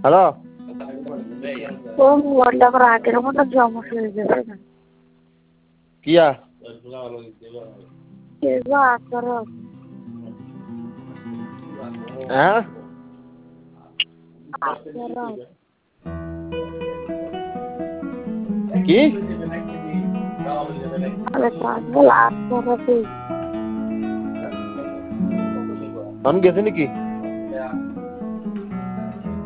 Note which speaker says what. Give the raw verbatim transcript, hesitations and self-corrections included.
Speaker 1: hello
Speaker 2: ও মোবাইলটা করে আগের মতো সমস্যা হয়ে যাবে না
Speaker 1: কিয়া
Speaker 2: এবার করো
Speaker 1: হ্যাঁ কি
Speaker 2: আরে পাগল আর করো তুই
Speaker 1: আমি গেছি নাকি